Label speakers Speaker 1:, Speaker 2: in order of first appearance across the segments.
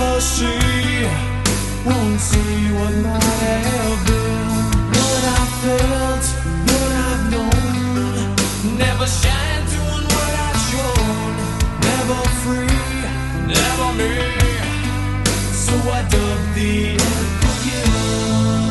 Speaker 1: never see, won't see what might have been. What I felt, what I've known, never shine doing what I've shown. Never free, never me, so I dug the unforgiven.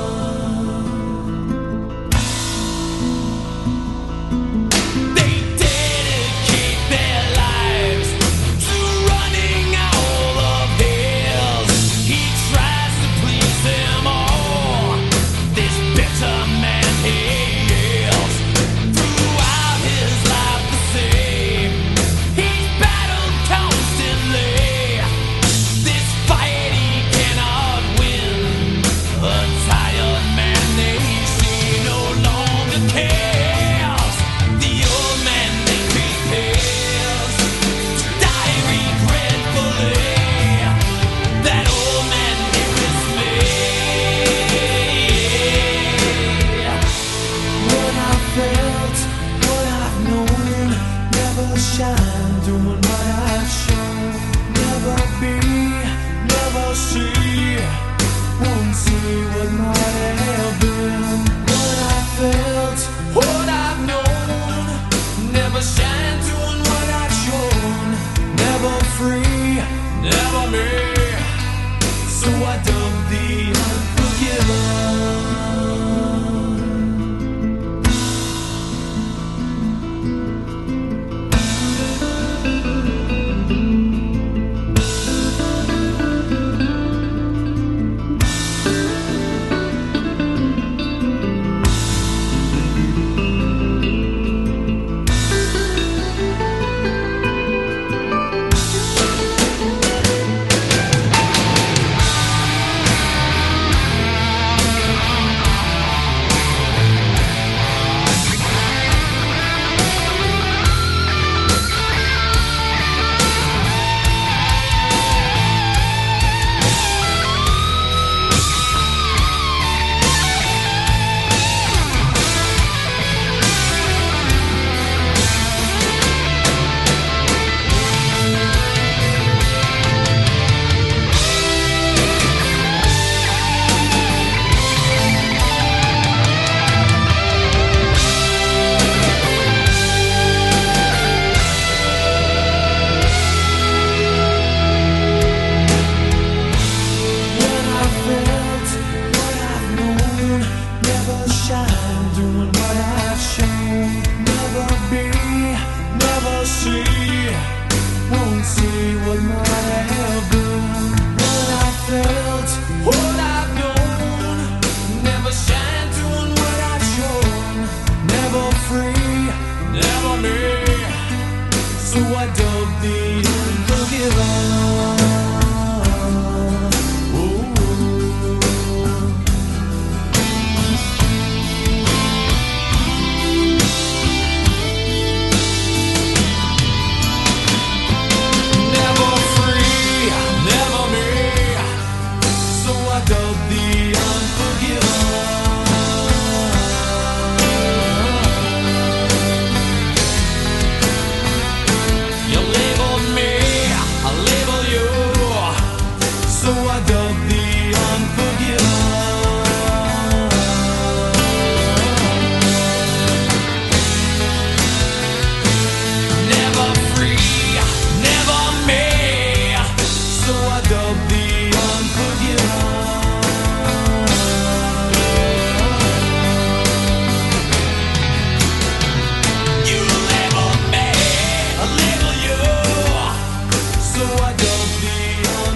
Speaker 1: Shine, doing what I've shown. Never be, never see, won't see what might have been. What I felt, what I've known, never shine, doing what I've shown. Never free, never me, so I dug the unforgiven. Won't see what might have been. What I felt, what I've known, never shine doing what I've shown. Never free, never me, so I dug the unforgiven. So I don't be